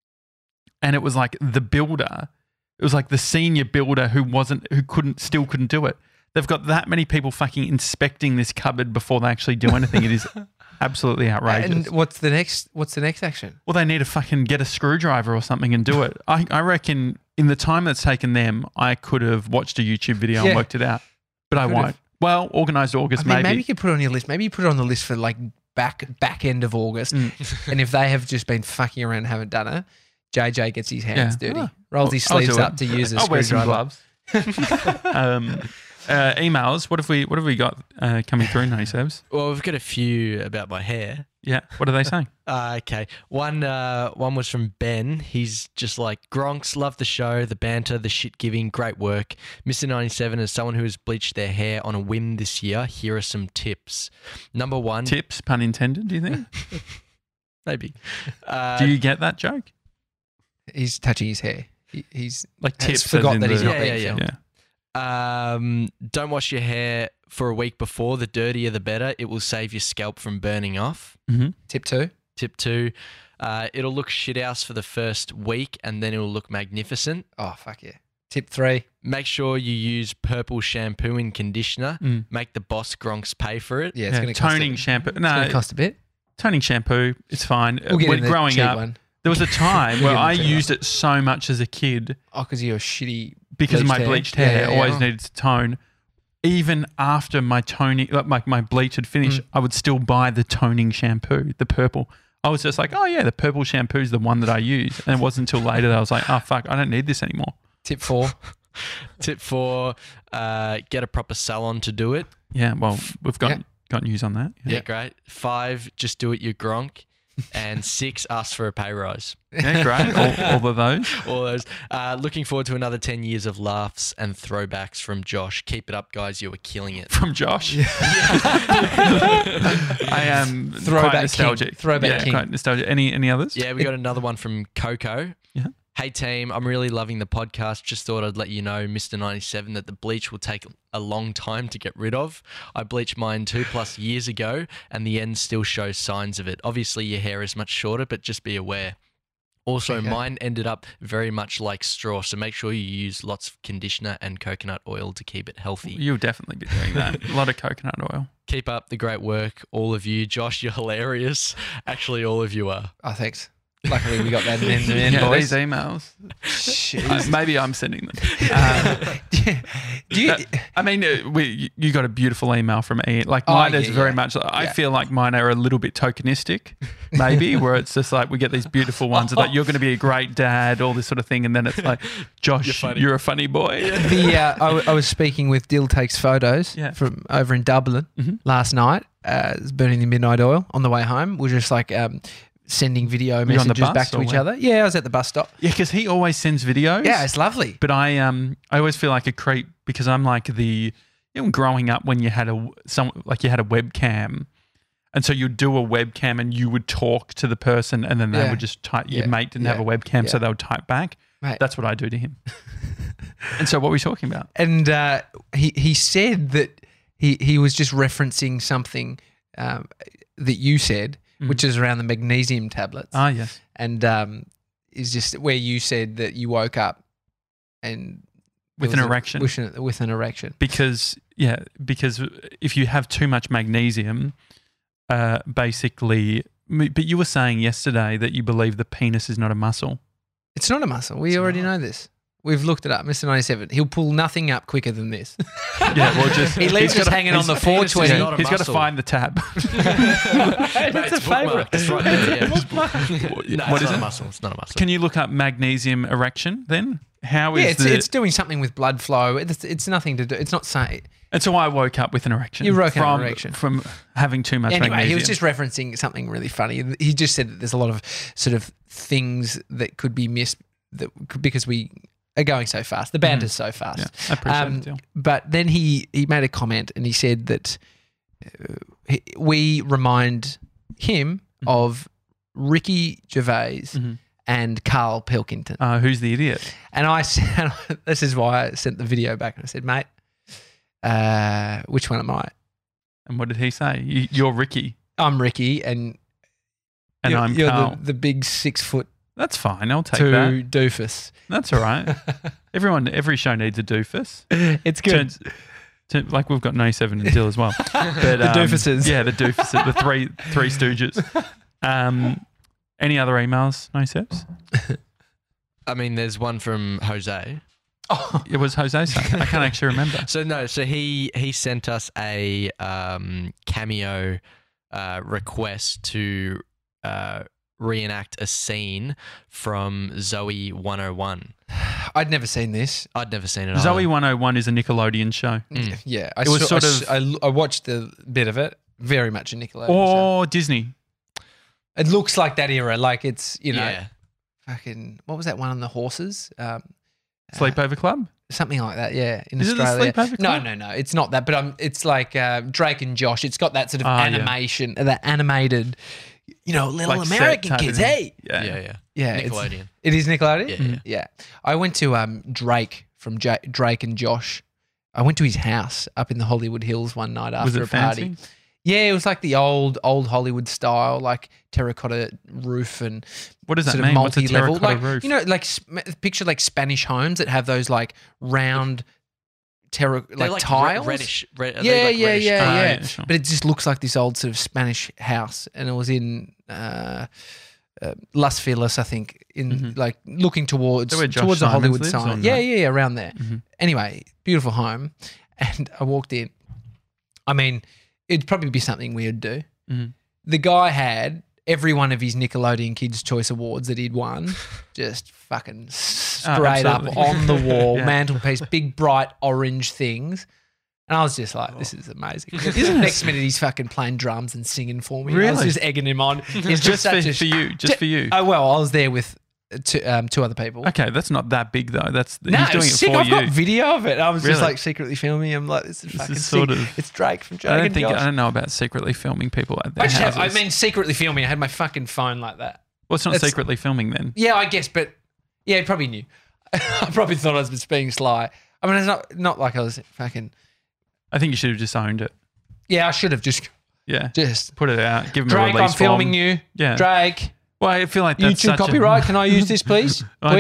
S1: And it was like the builder. It was like the senior builder who wasn't, who couldn't, still couldn't do it. They've got that many people fucking inspecting this cupboard before they actually do anything. It is absolutely outrageous.
S2: And what's the next? What's the next action?
S1: Well, they need to fucking get a screwdriver or something and do it. I, I reckon in the time that's taken them, I could have watched a YouTube video
S2: Yeah.
S1: and worked it out. But I
S2: Could've.
S1: won't. Well, organised August,
S2: I mean, maybe.
S1: maybe.
S2: you could put it on your list. Maybe you put it on the list for like back back end of August.
S1: Mm.
S2: And if they have just been fucking around and haven't done it, J J gets his hands
S1: Yeah.
S2: dirty,
S1: Oh,
S2: rolls his
S1: I'll do
S2: sleeves
S1: it.
S2: up to use a
S1: I'll wear some
S2: screwdriver.
S1: gloves. um, uh, emails. What have we? What have we got uh, coming through, ninety-sevens?
S3: Well, we've got a few about my hair.
S1: Yeah. What are they saying?
S3: Uh, okay. One uh, one was from Ben. He's just like, Gronks, love the show, the banter, the shit giving, great work. Mister ninety-seven, as someone who has bleached their hair on a whim this year, here are some tips. Number one.
S1: Tips, pun intended. Do you think?
S3: Maybe. Uh,
S1: Do you get that joke?
S2: He's touching his hair. He, he's
S1: Like
S2: has
S1: tips. as
S2: forgot
S1: in
S2: that he's
S1: the-
S2: not
S3: Yeah,
S2: being
S3: yeah, yeah.
S2: filmed.
S1: Yeah.
S3: Um, don't wash your hair for a week before. The dirtier, the better. It will save your scalp from burning off.
S1: Mm-hmm.
S2: Tip two.
S3: Tip two, uh, it'll look shithouse for the first week and then it'll look magnificent.
S2: Oh fuck yeah. Tip three.
S3: Make sure you use purple shampoo and conditioner.
S1: Mm.
S3: Make the boss Gronks pay for it.
S2: Yeah, it's
S1: Yeah,
S2: going to cost
S1: toning
S2: a,
S1: shampoo.
S2: It's going
S1: No,
S2: to cost a bit.
S1: toning shampoo. It's fine.
S2: We'll get
S1: when
S2: in the
S1: growing
S2: cheap
S1: up,
S2: one.
S1: there was a time
S2: We'll
S1: where
S2: get in
S1: I
S2: the cheap
S1: used it so much as a kid
S2: Oh, because you're shitty.
S1: because of my
S2: Bleached
S1: bleached
S2: hair?
S1: hair.
S2: Yeah, yeah, yeah.
S1: always
S2: Oh.
S1: needed to tone. Even after my toning, like my, my bleach had finished,
S2: Mm.
S1: I would still buy the toning shampoo, the purple. I was just like, oh yeah, the purple shampoo is the one that I use. And it wasn't until later that I was like, oh fuck, I don't need this anymore.
S2: Tip four.
S3: Tip four, uh, get a proper salon to do it.
S1: Yeah, well, we've got
S2: Yeah.
S1: got news on that.
S3: Yeah, great. Five, just do it, you Gronk. And six, ask for a pay rise.
S1: Yeah, great. all, all of those.
S3: All those. Uh, looking forward to another ten years of laughs and throwbacks from Josh. Keep it up, guys. You were killing it.
S1: From Josh. I am
S2: Throwback
S1: quite nostalgic.
S2: king. Throwback
S1: yeah,
S2: king.
S1: quite nostalgic. Any any others?
S3: Yeah, we got another one from Coco.
S1: Yeah.
S3: Hey team, I'm really loving the podcast. Just thought I'd let you know, Mister ninety-seven, that the bleach will take a long time to get rid of. I bleached mine two plus years ago and the end still shows signs of it. Obviously your hair is much shorter, but just be aware. Also,
S2: Okay.
S3: mine ended up very much like straw, so make sure you use lots of conditioner and coconut oil to keep it healthy.
S1: You'll definitely be doing that. A lot of coconut oil.
S3: Keep up the great work, all of you. Josh, you're hilarious. Actually, all of you are.
S2: Oh, thanks. Luckily, we got that in the end,
S1: Yeah,
S2: boys.
S1: these emails.
S2: Jeez.
S1: Uh, maybe I'm sending them. Uh,
S2: Do you,
S1: Uh, I mean, uh, we, you got a beautiful email from Ian. Like
S2: Oh,
S1: mine
S2: yeah,
S1: is very
S2: yeah.
S1: much. I
S2: Yeah.
S1: feel like mine are a little bit tokenistic, maybe, where it's just like we get these beautiful ones that like, you're going to be a great dad, all this sort of thing, and then it's like, Josh,
S3: You're
S1: you're,
S3: funny.
S1: a funny boy.
S2: the uh, I, w- I was speaking with Dill Takes Photos
S1: Yeah.
S2: from over in Dublin
S1: Mhm.
S2: last night. Uh, it was burning the midnight oil on the way home. We are just like um, sending video
S1: Were you on the
S2: messages
S1: bus
S2: back to
S1: or
S2: each
S1: where?
S2: other. Yeah, I was at the bus stop.
S1: Yeah, because he always sends videos.
S2: Yeah, it's lovely.
S1: But I um I always feel like a creep because I'm like the you know growing up when you had a some like you had a webcam, and so you'd do a webcam and you would talk to the person and then they
S2: Yeah.
S1: would just type.
S2: Yeah.
S1: Your mate didn't have a
S2: Yeah.
S1: webcam, so
S2: Yeah.
S1: they would type back.
S2: Mate.
S1: That's what I do to him. And so what were we talking about?
S2: And uh, he he said that he he was just referencing something um, that you said,
S1: Mm.
S2: which is around the magnesium tablets,
S1: Ah yes.
S2: and um, is just where you said that you woke up and
S1: With
S2: there
S1: an
S2: was a-
S1: erection.
S2: with an, with an erection.
S1: Because yeah, because if you have too much magnesium, uh, basically. But you were saying yesterday that you believe the penis is not a muscle.
S2: It's not a muscle. We
S3: It's
S2: already
S3: not.
S2: know this. We've looked it up. Mister ninety-seven. He'll pull nothing up quicker than this.
S1: Yeah, well, just
S2: He leaves
S1: he's
S2: us
S1: gotta-
S2: hanging on
S1: he's-
S2: the four
S3: penis is
S2: twenty.
S3: not a
S1: He's got to
S3: muscle.
S1: find the tab.
S3: Mate, it's bookmarked. It's right there. Yeah.
S1: What-
S3: No,
S1: what
S3: it's
S1: is
S3: not
S1: it?
S3: a muscle. It's not a muscle.
S1: Can you look up magnesium erection then? How is
S2: Yeah, it's,
S1: the?
S2: it's doing something with blood flow. It's, it's nothing to do. It's not saying.
S1: and so I woke up with an erection.
S2: You woke up
S1: from,
S2: with an erection.
S1: from having too much
S2: Anyway,
S1: magnesium.
S2: he was just referencing something really funny. He just said that there's a lot of sort of things that could be missed that could, because we are going so fast. The banter's so fast.
S1: Yeah, I appreciate
S2: Um,
S1: it. Dill.
S2: But then he he made a comment and he said that uh, he, we remind him
S1: Mhm.
S2: of Ricky Gervais
S1: Mhm.
S2: and Carl Pilkington.
S1: Uh, who's the idiot?
S2: And I said, this is why I sent the video back and I said, mate, uh, which one am I?
S1: And what did he say? You, you're Ricky,
S2: I'm Ricky and
S1: and
S2: you're,
S1: I'm
S2: you're
S1: Carl.
S2: the, the big six foot
S1: That's fine. I'll take
S2: two
S1: that.
S2: doofus.
S1: That's all right. Everyone, every show needs a doofus.
S2: It's good.
S1: Turns, turn, like we've got ninety-seven and Dill as well. But,
S2: The doofuses.
S1: Yeah, the doofuses, the three three stooges. Um, any other emails, ninety-sevens?
S3: I mean, there's one from Jose.
S2: Oh,
S1: It was Jose saying. I can't actually remember.
S3: So no, so he he sent us a um, cameo uh, request to uh, reenact a scene from Zoe one oh one.
S2: I'd never seen this.
S3: I'd never seen it.
S1: Zoe
S3: either.
S1: one oh one is a Nickelodeon show.
S3: Mm.
S2: Yeah, I
S1: It was
S2: saw-
S1: sort
S2: I
S1: of-
S2: s- I, l- I watched the bit of it. Very much a Nickelodeon show.
S1: Or Disney.
S2: It looks like that era. Like it's you know
S3: yeah.
S2: fucking what was that one on the horses? Um, uh,
S1: Sleepover Club?
S2: something like that. Yeah, in
S1: Is it the
S2: Australia.
S1: Sleepover
S2: no,
S1: Club?
S2: no, no. It's not that. But um, it's like uh, Drake and Josh. It's got that sort of
S1: Ah, yeah.
S2: animation, that animated, you know, little
S1: Like set
S2: American
S1: type of
S2: kids.
S1: thing.
S2: Hey,
S1: Yeah.
S3: Yeah, yeah.
S2: yeah, it's-
S3: Nickelodeon.
S2: It is Nickelodeon.
S3: Yeah, yeah.
S2: Yeah, I went to um, Drake from J- Drake and Josh. I went to his house up in the Hollywood Hills one night after
S1: Was it
S2: a party.
S1: fancy?
S2: Yeah, it was like the old old Hollywood style, like terracotta roof and
S1: What does that
S2: sort
S1: mean?
S2: of
S1: What's a
S2: multi-level.
S1: terracotta
S2: Like
S1: roof?
S2: you know, like sm- picture like Spanish homes that have those like round terra
S3: They're
S2: like,
S3: re-
S2: tiles.
S3: reddish. Red, are
S2: Yeah,
S3: they like
S2: yeah,
S3: reddish
S2: yeah,
S3: colour?
S1: Ah,
S2: yeah.
S1: yeah, sure.
S2: But it just looks like this old sort of Spanish house, and it was in uh, uh, Las Feliz, I think, in
S1: Mhm.
S2: like looking towards
S1: Is that where Josh
S2: towards the
S1: Simons
S2: Hollywood
S1: lives,
S2: sign.
S1: or
S2: Yeah,
S1: no?
S2: yeah, yeah, around there.
S1: Mhm.
S2: Anyway, beautiful home, and I walked in. I mean, it'd probably be something we'd do.
S1: Mhm.
S2: The guy had every one of his Nickelodeon Kids' Choice Awards that he'd won, just fucking straight up
S1: absolutely.
S2: on the wall,
S1: Yeah.
S2: mantelpiece, big bright orange things. And I was just like, this is amazing. Next minute, he's fucking playing drums and singing for me. I was
S1: Really?
S2: just egging him on. He's
S1: Just
S2: just
S1: for,
S2: such a
S1: for you. Just for you.
S2: Oh, well, I was there with two, um, two other people.
S1: Okay, that's not that big though. That's
S2: No,
S1: he's doing
S2: it's
S1: it
S2: sick.
S1: for
S2: I've
S1: you.
S2: got video of it. I was just
S1: Really?
S2: like secretly filming. I'm like, this is
S1: This
S2: fucking
S1: is
S2: sick.
S1: sort of-
S2: It's Drake from Drake
S1: I don't
S2: and
S1: think
S2: Josh.
S1: I don't know about secretly filming people at their
S2: I, just have,
S1: houses.
S2: I mean, secretly filming. I had my fucking phone like that.
S1: well, it's not
S2: it's-
S1: secretly filming then.
S2: Yeah, I guess, but yeah, he probably knew. I probably thought I was just being sly. I mean, it's not not like I was fucking.
S1: I think you should have just owned it.
S2: Yeah, I should have just
S1: Yeah,
S2: just.
S1: put it out. Give him a
S2: Drake,
S1: release
S2: I'm filming
S1: form.
S2: you.
S1: Yeah.
S2: Drake,
S1: Well, I feel like that's
S2: YouTube
S1: such
S2: copyright.
S1: A,
S2: Can I use this, please?
S1: I
S2: Please.
S1: just,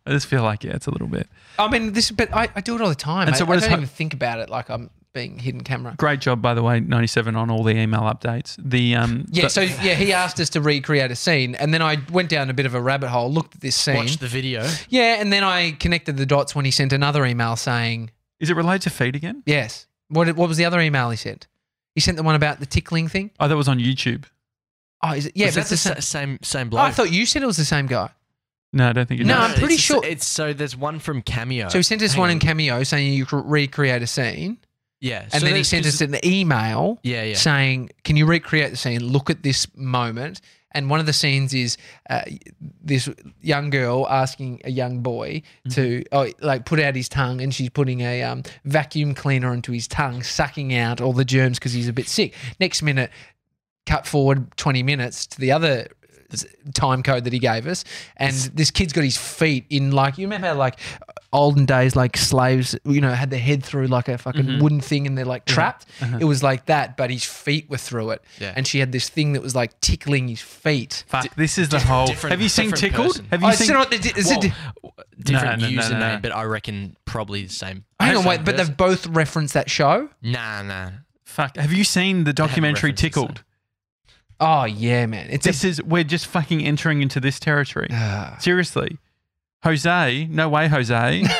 S1: I just feel like, yeah, it's a little bit.
S2: I mean, this, but I, I do it all the time.
S1: And
S2: I,
S1: so what
S2: I
S1: is
S2: don't
S1: ho-
S2: even think about it like I'm being hidden camera.
S1: Great job, by the way, ninety-seven on all the email updates. The um,
S2: Yeah,
S1: but-
S2: so yeah, he asked us to recreate a scene, and then I went down a bit of a rabbit hole, looked at this scene.
S3: Watch the video.
S2: Yeah, and then I connected the dots when he sent another email saying,
S1: is it related to feed again?
S2: yes. What what was the other email he sent? He sent the one about the tickling thing.
S1: Oh, that was on YouTube.
S2: Oh, is it? Yeah,
S3: Was
S2: but
S3: that
S2: it's
S3: the
S2: the
S3: sa-
S2: same.
S3: same same
S2: Oh,
S3: bloke?
S2: I thought you said it was the same guy.
S1: No, I don't think it
S2: No,
S1: is.
S2: I'm pretty
S3: it's,
S2: sure-
S3: It's so there's one from Cameo.
S2: So he sent us
S3: Hang
S2: one
S3: on.
S2: in Cameo saying you could recreate a scene,
S3: Yeah,
S2: and
S3: so
S2: then he
S3: there's-
S2: sent us
S3: there's-
S2: an email
S3: Yeah, yeah.
S2: saying, "Can you recreate the scene? Look at this moment." And one of the scenes is uh, this young girl asking a young boy to oh, like put out his tongue, and she's putting a um, vacuum cleaner onto his tongue, sucking out all the germs because he's a bit sick. Next minute, cut forward twenty minutes to the other time code that he gave us, and this kid's got his feet in like, you remember how like olden days, like slaves, you know, had their head through like a fucking wooden thing and they're like trapped. It was like that, but his feet were through it.
S3: Yeah.
S2: And she had this thing that was like tickling his feet.
S1: Fuck, this is the whole.
S3: different-
S1: Have you seen
S3: different
S1: Tickled?
S3: person.
S1: Have you
S2: Oh,
S1: seen?
S2: it's not, is it,
S3: Well, different
S1: No, no, no,
S3: username,
S1: no, no.
S3: but I reckon probably the same.
S2: hang on,
S3: same
S2: wait, but
S3: person.
S2: they've both referenced that show?
S3: Nah, nah.
S1: Fuck. Have you seen the documentary
S3: references,
S1: Tickled?
S2: Oh, yeah, man. It's
S1: This is we're just fucking entering into this territory.
S2: a,
S1: Seriously. Jose, no way, Jose. no,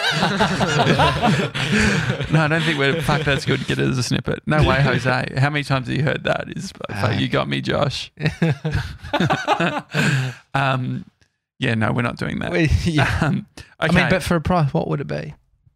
S1: I don't think we're. Fuck, that's good. Get it as a snippet. No way, Jose. How many times have you heard that? Is fuck, you got me, Josh. um, yeah, no, we're not doing that.
S2: Well, yeah.
S1: Um,
S2: I
S1: okay,
S2: mean, but for a price, what would it be?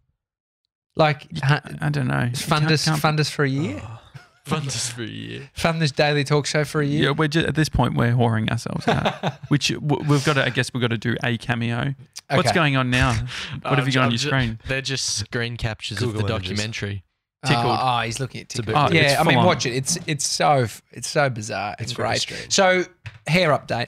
S2: Like, ha-
S1: I don't know.
S2: fund us,
S1: Can't-
S2: fund us for a year?
S3: Fun just for a year.
S2: Fund this daily talk show for a year?
S1: Yeah, we're just, at this point we're whoring ourselves out. Which w- we've got to. I guess we've got to do a cameo. What's
S2: Okay.
S1: going on now? What have you got on
S3: I'm
S1: your
S3: ju-
S1: screen?
S3: They're just screen captures
S4: Google
S3: of the
S4: images.
S3: documentary.
S1: Tickled.
S2: Oh, oh, he's looking at
S4: a bit
S2: Tickled.
S1: weird.
S2: yeah,
S1: It's
S2: I mean,
S1: full on.
S2: watch it. It's it's so it's so bizarre. It's,
S4: It's very
S2: great.
S4: strange.
S2: So, hair update.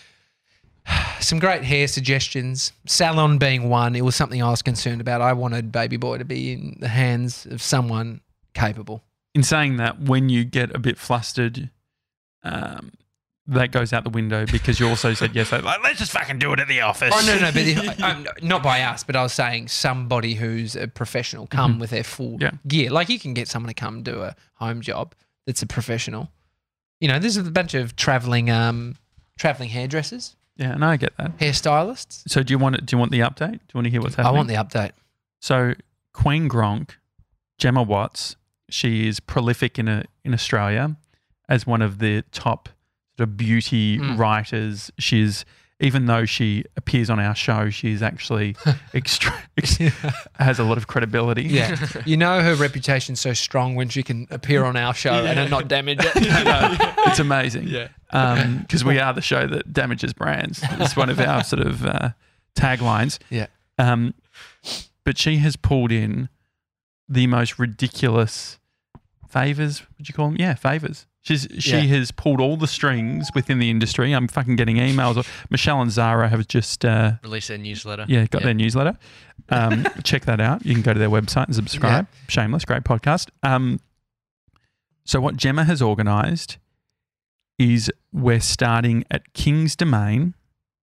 S2: Some great hair suggestions. Salon being one. It was something I was concerned about. I wanted Baby Boy to be in the hands of someone capable.
S1: In saying that, when you get a bit flustered, um, that goes out the window because you also said yes. Like, let's just fucking do it at the office.
S2: Oh no, no, but if, um, not by us. But I was saying somebody who's a professional come with their full
S1: Yeah.
S2: gear. Like you can get someone to come do a home job that's a professional. You know, there's a bunch of traveling, um, traveling hairdressers,
S1: Yeah, no, I get that.
S2: hairstylists.
S1: So do you want it? Do you want the update? Do you want to hear what's
S2: I
S1: happening?
S2: want the update.
S1: So Queen Gronk, Gemma Watts, she is prolific in a, in Australia as one of the top sort of beauty
S2: Mm.
S1: writers. She's even though she appears on our show, she's actually extra, ex- has a lot of credibility.
S2: Yeah, you know her reputation's so strong when she can appear on our show and it not damage it.
S1: It's amazing.
S3: Yeah.
S1: Because we are the show that damages brands. It's one of our sort of uh, taglines.
S2: Yeah.
S1: Um, but she has pulled in the most ridiculous favors. Would you call them? Yeah, favors. She's she
S2: Yeah.
S1: has pulled all the strings within the industry. I'm fucking getting emails. Michelle and Zara have just uh,
S3: Release their newsletter.
S1: yeah got
S3: Yeah.
S1: their newsletter. Um, check that out. You can go to their website and subscribe. Shameless, great podcast. Um, so what Gemma has organised is we're starting at King's Domain,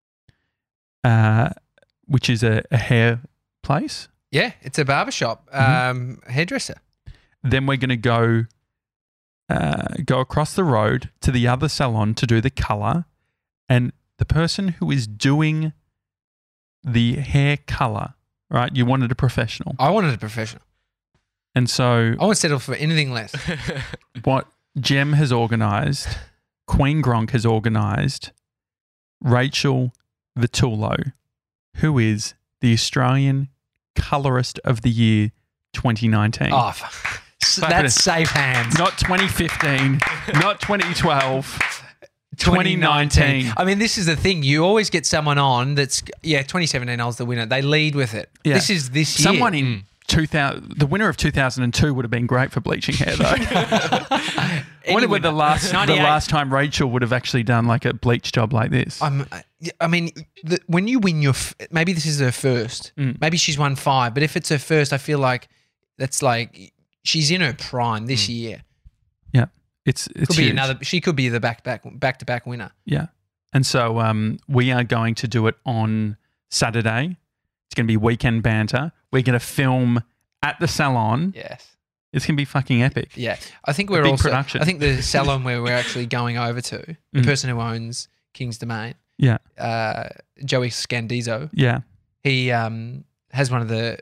S1: uh, which is a, a hair place.
S2: Yeah, it's a barbershop,
S1: Mhm.
S2: um, hairdresser.
S1: Then we're going to go uh, go across the road to the other salon to do the colour, and the person who is doing the hair colour, right? You wanted a professional,
S2: I wanted a professional.
S1: and so
S2: I won't settle for anything less.
S1: what Gem has organised, Queen Gronk has organised, Rachel Vitullo, who is the Australian Colourist of the Year twenty nineteen.
S2: Oh, fuck. S-
S1: Fuck it.
S2: that's safe hands.
S1: Not twenty fifteen, not twenty twelve, twenty nineteen.
S2: I mean, this is the thing. You always get someone on that's, yeah, twenty seventeen, I was the winner. They lead with it.
S1: Yeah.
S2: This is this year.
S1: Someone in two thousand, the winner of two thousand two would have been great for bleaching hair, though. I wonder when the last the
S2: ninety-eight.
S1: last time Rachel would have actually done like a bleach job like this.
S2: I'm, I mean, the, when you win your, f- maybe this is her first.
S1: Mm.
S2: Maybe she's won five, but if it's her first, I feel like that's like she's in her prime this year.
S1: yeah, it's it's
S2: Could be
S1: huge.
S2: another. She could be the back back back to back winner.
S1: Yeah, and so um, we are going to do it on Saturday. It's going to be weekend banter. We're going to film at the salon.
S2: Yes.
S1: It's going to be fucking epic.
S2: Yeah. I think we're
S1: big
S2: also,
S1: production.
S2: I think the salon where we're actually going over to, the
S1: Mm.
S2: person who owns King's Domain,
S1: Yeah.
S2: uh, Joey Scandizo,
S1: Yeah.
S2: he um, has one of the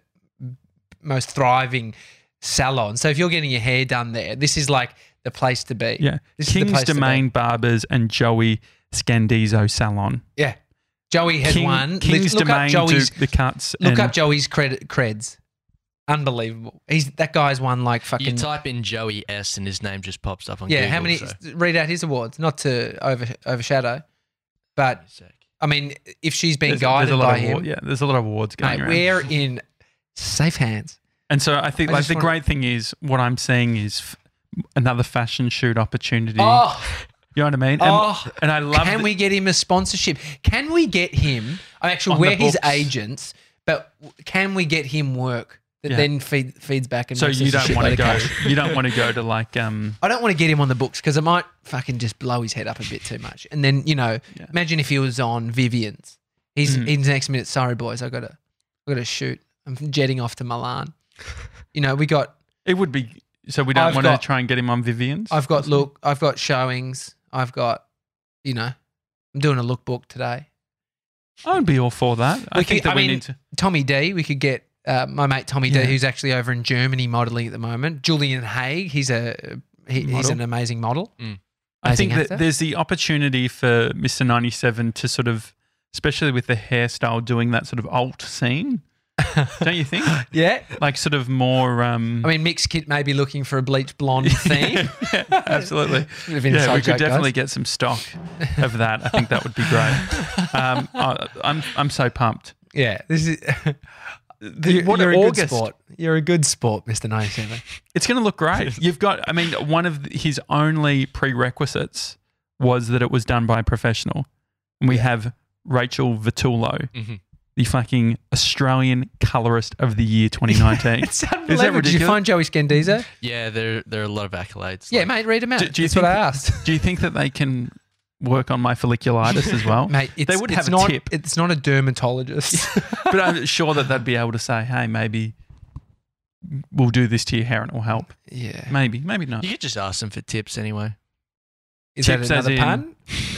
S2: most thriving salons. So if you're getting your hair done there, this is like the place to be.
S1: Yeah.
S2: This is the
S1: King's
S2: place to be.
S1: Domain Barbers and Joey Scandizo Salon.
S2: Yeah. Joey has
S1: King-
S2: one.
S1: King's
S2: look
S1: Domain
S2: up Joey's,
S1: do the cuts.
S2: look
S1: and
S2: up Joey's cred, creds. Unbelievable. He's that guy's won like
S3: You
S2: fucking
S3: type in Joey S and his name just pops up on
S2: yeah.
S3: Google.
S2: How many?
S3: so-
S2: Read out his awards, not to over overshadow, but
S3: Sec.
S2: I mean, if she's being
S1: there's,
S2: guided
S1: there's a lot
S2: by
S1: of
S2: him,
S1: award, yeah, there's a lot of awards going
S2: mate,
S1: around.
S2: we're in safe hands.
S1: And so I think
S2: I
S1: like
S2: just
S1: the
S2: wanna-
S1: great thing is what I'm seeing is f- another fashion shoot opportunity.
S2: Oh,
S1: You know what I mean? And,
S2: oh.
S1: and I love
S2: Can
S1: that-
S2: we get him a sponsorship? Can we get him? I actually
S1: On the
S2: we're his
S1: books.
S2: agents, but can we get him work that
S1: Yeah.
S2: then feed, feeds back and
S1: So
S2: makes
S1: you
S2: us a
S1: don't want to
S2: shitload of
S1: go.
S2: cash?
S1: You don't want to go to like um.
S2: I don't want to get him on the books because I might fucking just blow his head up a bit too much. And then you know,
S1: Yeah.
S2: imagine if he was on Vivian's. He's
S1: Mhm.
S2: in the next minute. Sorry, boys, I gotta, I gotta shoot. I'm jetting off to Milan. You know, we got.
S1: It would be so we don't
S2: I've
S1: want
S2: got-
S1: to try and get him on Vivian's.
S2: I've got look. I've got showings. I've got, you know, I'm doing a lookbook today.
S1: I would be all for that. I
S2: We
S1: think
S2: could-
S1: that
S2: I
S1: we
S2: mean,
S1: need to.
S2: Tommy D, we could get uh, my mate Tommy
S1: Yeah.
S2: D, who's actually over in Germany modeling at the moment. Julian Haig, he's a he, he's
S1: Model.
S2: an amazing model.
S1: I
S2: Amazing
S1: think that
S2: actor.
S1: there's the opportunity for Mister ninety-seven to sort of, especially with the hairstyle, doing that sort of alt scene. Don't you think?
S2: Yeah,
S1: Like sort of more. Um,
S2: I mean, Mixed Kit may be looking for a bleach blonde theme.
S1: yeah, absolutely.
S2: Bit of
S1: Yeah,
S2: inside
S1: we
S2: joke,
S1: could definitely
S2: guys.
S1: get some stock of that. I think that would be great. Um, I, I'm I'm so pumped.
S2: Yeah, this is.
S1: The,
S2: You're,
S1: what
S2: you're a
S1: August?
S2: good sport. You're a good sport, Mister ninety-seven.
S1: It's going to look great. You've got. I mean, one of his only prerequisites was that it was done by a professional, and we
S2: Yeah.
S1: have Rachel Vitullo,
S3: hmm
S1: the fucking Australian colorist of the year twenty nineteen.
S2: It's unbelievable. Did you
S1: ridiculous?
S2: find Joey Scandizo?
S3: Yeah, there there are a lot of accolades.
S2: Yeah,
S3: like-
S2: mate, read them out.
S1: Do- do you
S2: That's what
S1: think-
S2: I asked.
S1: Do you think that they can work on my folliculitis as well?
S2: Mate, it's,
S1: would
S2: it's
S1: have a
S2: not,
S1: tip.
S2: It's not a dermatologist.
S1: But I'm sure that they'd be able to say, "Hey, maybe we'll do this to your hair and it'll help."
S2: yeah.
S1: Maybe, maybe not.
S3: You could just ask them for tips anyway.
S2: Is
S1: Tips
S2: that
S1: as
S2: another
S1: in-
S2: pun?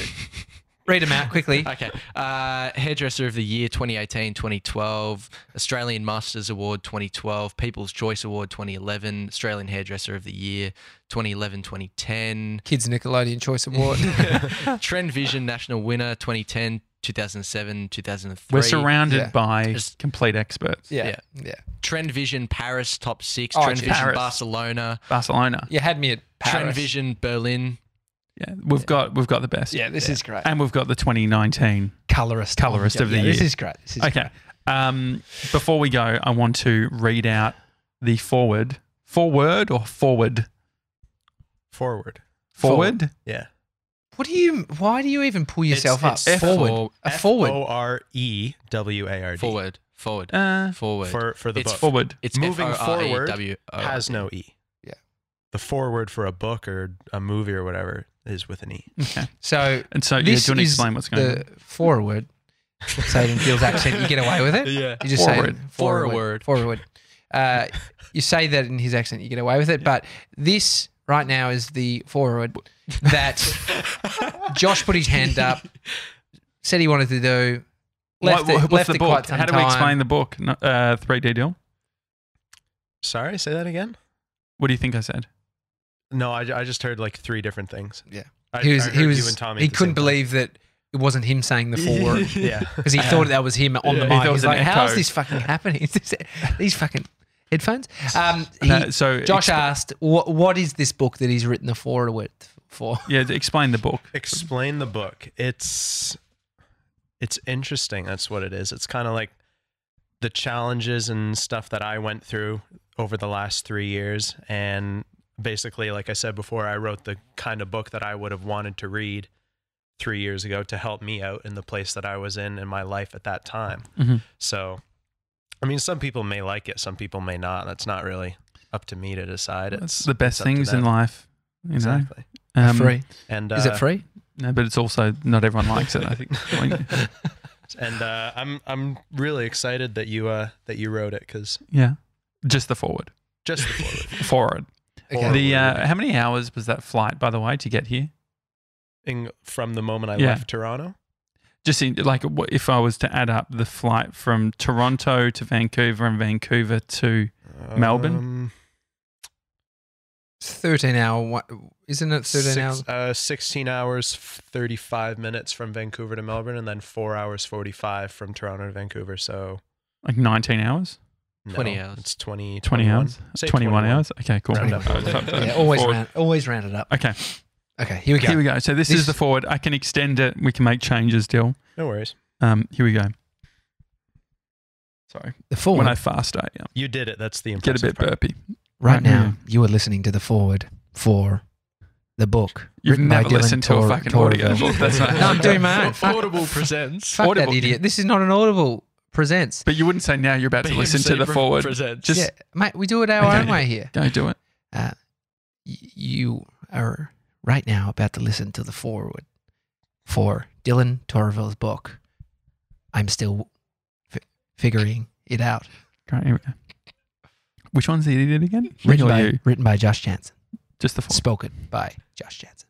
S2: Read them out quickly.
S3: Okay. Uh, Hairdresser of the Year twenty eighteen twenty twelve, Australian Masters Award twenty twelve, People's Choice Award twenty eleven, Australian Hairdresser of the Year twenty eleven twenty ten,
S2: Kids Nickelodeon Choice Award.
S3: Trend Vision National Winner twenty ten, two thousand seven, two thousand three.
S1: We're surrounded
S2: Yeah.
S1: by
S3: Just-
S1: complete experts.
S2: Yeah.
S3: Yeah.
S2: Yeah.
S3: Trend Vision Paris top six,
S2: Oh,
S3: Trend
S2: geez.
S3: Vision
S1: Paris.
S3: Barcelona,
S1: Barcelona.
S2: You had me at Paris.
S3: Trend Vision Berlin.
S1: Yeah, we've got we've got the best.
S2: Yeah, this is great.
S1: and we've got the twenty nineteen.
S2: Colorist.
S1: Colorist
S2: yeah,
S1: of the
S2: yeah, This
S1: year.
S2: is great. This is
S1: Okay. Um, before we go, I want to read out the forward. Forward or forward?
S4: Forward.
S1: Forward.
S4: Yeah.
S2: What do you? Why do you even pull yourself
S4: it's
S2: up?
S4: F-
S2: forward.
S3: For-
S2: a forward.
S4: O R E W A R D.
S3: Forward. Forward.
S1: Uh,
S3: Forward.
S4: For, for the
S3: It's
S4: book.
S1: forward.
S3: it's
S4: moving
S3: F O R E
S4: forward
S3: W O R D.
S4: has no E.
S2: Yeah.
S4: The forward for a book or a movie or whatever is with an E.
S1: Okay.
S2: So
S1: And so, yeah, do
S2: this
S1: you want to
S2: is
S1: explain what's going
S2: the
S1: on?
S2: forward. Say it in Gil's accent. You get away with it.
S3: Yeah.
S2: You just say
S1: Forward.
S2: it, forward.
S3: Forward.
S2: Forward. Uh, you say that in his accent, you get away with it. But this right now is the forward that Josh put his hand up, said he wanted to do. Left
S1: What-
S2: it,
S1: what's
S2: left
S1: the
S2: it
S1: book?
S2: quite some
S1: How do we
S2: time.
S1: explain the book? No- Uh, three D deal.
S4: Sorry, say that again?
S1: What do you think I said?
S4: No, I, I just heard like three different things.
S2: Yeah.
S4: I,
S2: He was.
S4: I
S2: He
S4: heard
S2: was.
S4: you and Tommy
S2: He
S4: at the
S2: couldn't
S4: same time.
S2: believe that it wasn't him saying the forward.
S4: Yeah.
S2: Because he thought that was him on
S1: Yeah,
S2: the
S1: he
S2: mic.
S1: thought it was
S2: He's
S1: an
S2: like, "How's
S1: echo."
S2: this fucking happening? Is this- These fucking headphones." Um, he-
S1: No, so
S2: Josh
S1: exp-
S2: asked, what, "What is this book that he's written the forward for?"
S1: Yeah, to explain the book.
S4: Explain the book. It's it's interesting. That's what it is. It's kind of like the challenges and stuff that I went through over the last three years. And basically, like I said before, I wrote the kind of book that I would have wanted to read three years ago to help me out in the place that I was in in my life at that time.
S1: Mhm.
S4: So, I mean, some people may like it, some people may not. That's not really up to me to decide.
S1: That's
S4: It's
S1: the best
S4: it's up to
S1: things in
S4: them.
S1: life. You know?
S4: Exactly.
S1: Um,
S2: free.
S4: And
S2: Is
S4: uh,
S2: it free?
S1: No, but it's also not everyone likes it. I think.
S4: And uh, I'm I'm really excited that you uh that you wrote it because
S1: Yeah. Just the forward.
S4: just the forward.
S1: Forward.
S2: Okay.
S1: The uh, how many hours was that flight, by the way, to get here?
S4: In, from the moment I
S1: Yeah.
S4: left Toronto.
S1: Just in, like what- if I was to add up the flight from Toronto to Vancouver and Vancouver to Melbourne?
S4: Um,
S2: thirteen hour, wa- isn't it thirteen
S4: six,
S2: hours?
S4: uh, sixteen hours, thirty-five minutes from Vancouver to Melbourne, and then four hours, forty-five from Toronto to Vancouver. So
S1: like nineteen hours,
S4: no,
S3: twenty hours.
S4: It's twenty,
S1: twenty
S4: twenty-one.
S1: hours,
S4: Say
S1: twenty-one hours. Okay, cool.
S4: Round up.
S2: Yeah, always
S1: Forward.
S2: round, always round it up.
S1: Okay,
S2: Okay, here we go.
S1: here we go. So this,
S2: This-
S1: is the forward. I can extend it. We can make changes still.
S4: No worries.
S1: Um, here we go. Sorry,
S2: The forward.
S1: when I fast start, yeah,
S4: You did it. That's the
S1: get a
S4: impressive
S1: bit
S4: part.
S1: burpy.
S2: right
S1: right
S2: now,
S1: now.
S2: you are listening to the forward for the book.
S1: You've
S2: written by
S1: never
S2: Dylan
S1: listened to a
S2: Tor-
S1: fucking audio
S2: Torville.
S1: book. That's not.
S2: No, I'm doing my own. Fuck,
S3: Audible presents.
S2: fuck
S1: Audible.
S2: that idiot. This is not an Audible presents.
S1: But you wouldn't say now you're about to listen to the
S3: pre-
S1: forward.
S3: presents.
S1: Just
S2: Yeah, mate, we do it our
S1: Okay.
S2: own way here.
S1: go do it.
S2: Uh, y- you are right now about to listen to the forward for Dylan Torville's book. I'm still fi- figuring it out.
S1: Great. Here we go. Which one's the idiot again? Me
S2: Written
S1: or
S2: by,
S1: you?
S2: written by Josh Jansen.
S1: Just the forward.
S2: Spoken by Josh Jansen.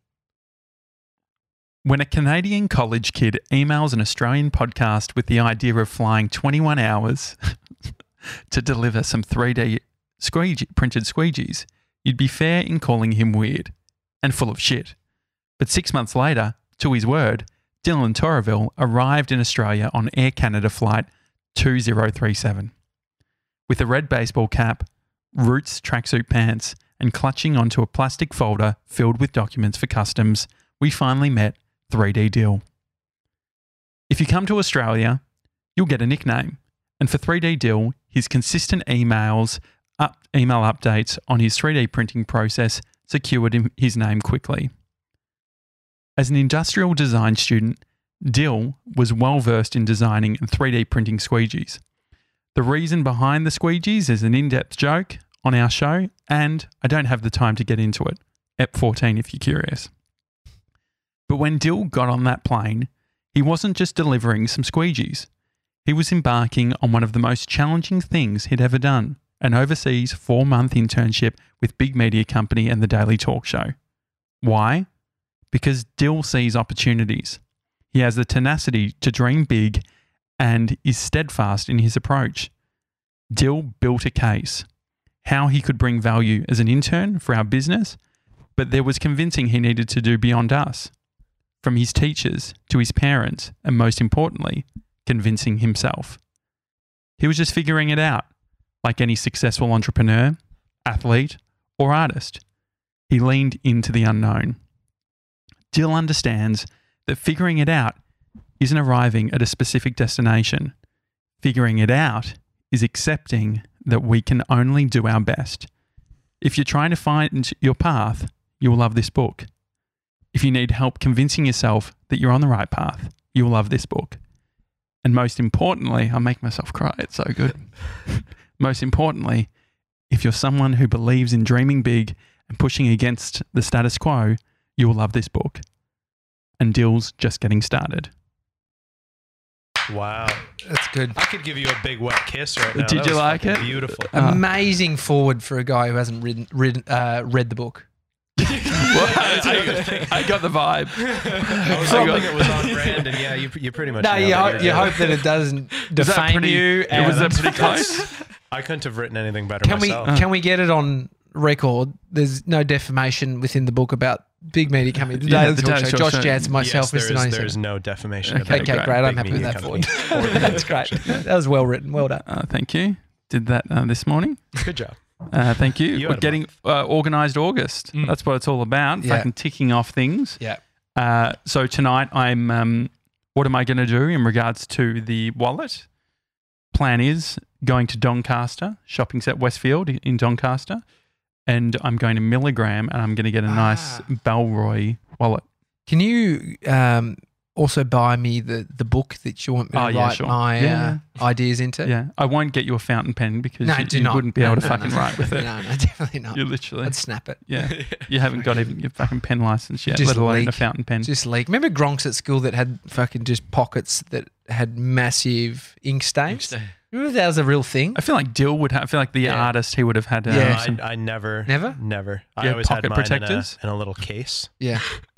S1: When a Canadian college kid emails an Australian podcast with the idea of flying twenty-one hours to deliver some three D squeegee, printed squeegees, you'd be fair in calling him weird and full of shit. But six months later, to his word, Dylan Torville arrived in Australia on Air Canada flight two zero three seven. With a red baseball cap, Roots tracksuit pants, and clutching onto a plastic folder filled with documents for customs, we finally met three D Dill. If you come to Australia, you'll get a nickname. And for three D Dill, his consistent emails, up, email updates on his three D printing process secured him his name quickly. As an industrial design student, Dill was well versed in designing and three D printing squeegees. The reason behind the squeegees is an in-depth joke on our show, and I don't have the time to get into it. Ep fourteen if you're curious. But when Dill got on that plane, he wasn't just delivering some squeegees. He was embarking on one of the most challenging things he'd ever done, an overseas four-month internship with big media company and the Daily Talk Show. Why? Because Dill sees opportunities. He has the tenacity to dream big and is steadfast in his approach. Dill built a case, how he could bring value as an intern for our business, but there was convincing he needed to do beyond us. From his teachers to his parents, and most importantly, convincing himself. He was just figuring it out, like any successful entrepreneur, athlete, or artist. He leaned into the unknown. Dill understands that figuring it out isn't arriving at a specific destination. Figuring it out is accepting that we can only do our best. If you're trying to find your path, you will love this book. If you need help convincing yourself that you're on the right path, you will love this book. And most importantly, I make myself cry, it's so good. Most importantly, if you're someone who believes in dreaming big and pushing against the status quo, you will love this book. And Dill's just getting started.
S4: Wow.
S2: That's good.
S4: I could give you a big wet kiss right now.
S1: Did
S4: That
S1: you
S4: was
S1: like
S4: fucking
S1: it?
S4: Beautiful.
S1: Uh,
S2: Amazing forward for a guy who hasn't read, read, uh, read the book.
S1: Well, I, I got the vibe.
S4: I was
S1: I
S4: hoping
S1: got-
S4: it was on brand, and yeah, you, you pretty much.
S2: No,
S4: nailed
S2: you,
S4: it.
S2: ho-
S4: You're
S2: you
S4: good.
S2: hope that it doesn't
S1: Was that
S2: defame
S1: pretty-
S2: you.
S1: Yeah, was that
S2: and-
S1: pretty close?
S4: I couldn't have written anything better
S2: Can we
S4: myself.
S2: can we get it on record? There's no defamation within the book about big media company. The
S1: Yeah,
S2: Daily
S1: the
S2: Talk
S1: Daily
S2: Show.
S1: Talk
S2: Josh
S1: Show.
S2: Jansen, myself,
S4: yes, there
S2: Mister
S4: is,
S2: ninety-seven.
S4: there is no defamation.
S1: Okay,
S4: about
S2: Okay,
S1: great.
S2: great. I'm
S4: big
S2: happy with
S4: media
S2: that
S4: company.
S2: forward.
S4: Or the
S2: That's great. That was well written. Well done.
S1: Uh, thank you. Did that uh, this morning.
S4: Good job.
S1: Uh, thank you.
S4: You
S1: We're
S4: had a
S1: getting uh, organised August.
S3: Mm.
S1: That's what it's all about.
S2: Yeah.
S1: Fucking ticking off things.
S2: Yeah.
S1: Uh, so tonight, I'm. Um, what am I going to do in regards to the wallet? Plan is going to Doncaster, shopping set Westfield in Doncaster, and I'm going to Milligram, and I'm going to get a nice
S2: Ah.
S1: Balroy wallet.
S2: Can you um, also buy me the, the book that you want me to
S1: Oh, yeah,
S2: write
S1: sure.
S2: my
S1: Yeah.
S2: uh, ideas into?
S1: Yeah, I won't get you a fountain pen because
S2: No,
S1: you,
S2: do
S1: you
S2: not.
S1: wouldn't be
S2: No,
S1: able to
S2: no,
S1: fucking
S2: no.
S1: write with it.
S2: No, no, definitely not.
S1: You literally,
S2: I'd snap it.
S1: yeah, you haven't got even your fucking pen license yet,
S2: Just
S1: let alone
S2: leak.
S1: a fountain pen.
S2: Just leak. Remember Gronks at school that had fucking just pockets that had massive ink stains? Remember that was a real thing?
S1: I feel like Dill would have. I feel like the
S2: Yeah.
S1: artist he would have had. Uh,
S2: Yeah.
S4: I,
S1: some-
S4: I never,
S2: Never?
S4: never. I
S1: Yeah,
S4: always had
S1: pocket
S4: mine
S1: protectors?
S4: in a, in a little case.
S2: Yeah.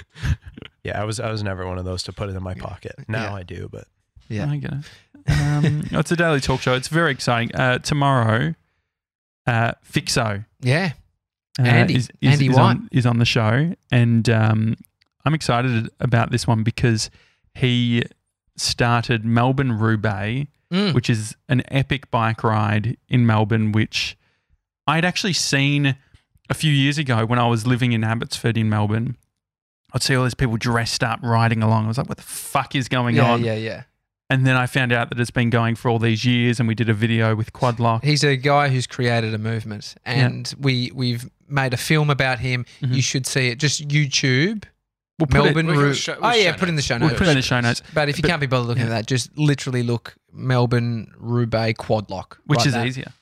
S4: Yeah, I was, I was never one of those to put it in my pocket. Now
S2: Yeah.
S4: I do, but
S2: Yeah.
S1: I get it. Um, it's a daily talk show. It's very exciting. Uh, tomorrow, uh, Fixo.
S2: Yeah.
S1: Uh,
S2: Andy.
S1: is, is,
S2: Andy
S1: is
S2: White.
S1: on, is on the show, and um, I'm excited about this one because he started Melbourne Roubaix,
S2: Mm.
S1: which is an epic bike ride in Melbourne, which I'd actually seen a few years ago when I was living in Abbotsford in Melbourne. I'd see all these people dressed up riding along. I was like, what the fuck is going
S2: Yeah,
S1: on?
S2: yeah, yeah.
S1: And then I found out that it's been going for all these years, and we did a video with Quadlock.
S2: He's a guy who's created a movement, and we we've made a film about him.
S1: Mhm.
S2: You should see it. Just YouTube
S1: We'll put
S2: Melbourne.
S3: We're gonna
S2: Rou-
S3: show-
S2: oh
S3: we'll
S2: yeah,
S3: show
S2: put in the show
S1: We'll
S2: notes.
S1: put it in the show notes,
S2: But if you
S1: But-
S2: can't be bothered looking
S1: yeah.
S2: at that, just literally look Melbourne Roubaix quad lock,
S1: which
S2: like
S1: is
S2: that.
S1: easier.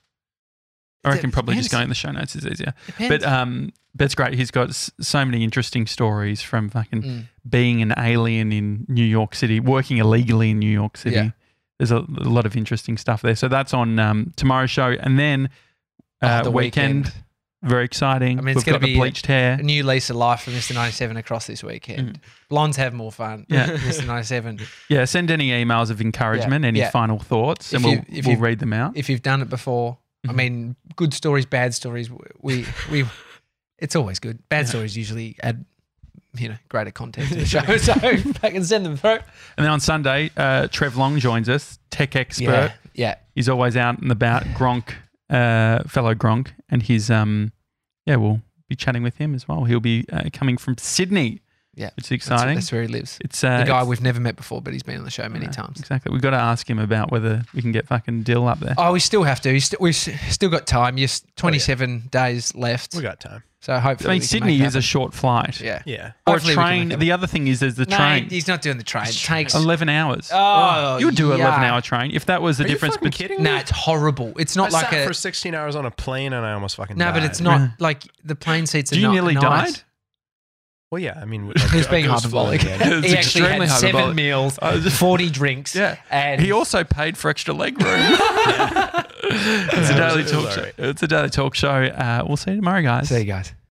S1: I reckon
S2: It
S1: probably just
S2: depends.
S1: going in the show notes is easier.
S2: Depends.
S1: But um, but it's great. He's got s- so many interesting stories from fucking
S2: Mm.
S1: being an alien in New York City, working illegally in New York City.
S2: Yeah.
S1: There's a, a lot of interesting stuff there. So that's on um, tomorrow's show, and then uh,
S2: Oh, the
S1: weekend,
S2: weekend.
S1: very exciting.
S2: I mean, it's
S1: We've
S2: gonna
S1: got the
S2: be
S1: bleached hair.
S2: A new lease of life for Mister ninety-seven across this weekend. Blondes have more fun.
S1: Yeah.
S2: Mister ninety-seven.
S1: Yeah, send any emails of encouragement, any
S2: yeah.
S1: final thoughts,
S2: If
S1: and
S2: you-
S1: we'll
S2: if
S1: we'll
S2: you-
S1: read them out.
S2: If you've done it before, I
S1: Mhm.
S2: mean, good stories, bad stories. We we, it's always good. Bad stories usually add, you know, greater content to the show. So I can send them through.
S1: And then on Sunday, uh, Trev Long joins us, tech expert.
S2: Yeah, yeah.
S1: He's always out and about. Gronk, uh, fellow Gronk, and he's um, yeah, we'll be chatting with him as well. He'll be uh, coming from Sydney.
S2: Yeah.
S1: Which is
S2: That's,
S1: exciting.
S2: that's where he lives.
S1: It's uh,
S2: The guy
S1: it's-
S2: we've never met before, but he's been on the show many
S1: uh,
S2: times.
S1: Exactly. We've got to ask him about whether we can get fucking Dill up there.
S2: Oh, we still have to. He's st- we've s- still got time. Yes, twenty-seven days left.
S4: we got time.
S2: So hopefully,
S1: I mean,
S2: we can
S1: Sydney
S2: make
S1: is
S2: that
S1: a short flight.
S2: happen. Yeah.
S4: Yeah.
S1: Or a
S2: Hopefully we can
S1: train.
S2: make it
S1: The other thing is there's the
S2: No,
S1: train.
S2: he's not doing the train. It takes.
S1: eleven hours.
S2: Oh,
S1: you would do an
S2: yeah.
S1: eleven hour train if that was the
S4: Are you
S1: difference.
S4: fucking
S1: bet-
S4: kidding me?
S2: No, it's horrible. It's not
S4: I
S2: like
S4: sat
S2: a.
S4: for sixteen hours on a plane and I almost fucking
S2: No,
S4: died.
S2: but it's not
S1: Yeah.
S2: like the plane seats are
S1: You
S2: not
S1: nearly
S2: nice.
S1: died?
S4: Well, yeah. I mean,
S2: He was being
S4: goes full
S2: hyperbolic.
S4: in the end.
S1: It's
S2: He actually
S1: extremely
S2: had seven
S1: hyperbolic.
S2: meals,
S1: I was just-
S2: forty drinks.
S1: Yeah.
S2: and
S1: He also paid for extra leg room. It's a
S4: Yeah,
S1: daily
S4: it was- it
S1: talk
S4: was
S1: show.
S4: alright.
S1: It's a daily talk show. Uh, we'll see you tomorrow, guys.
S2: See you guys.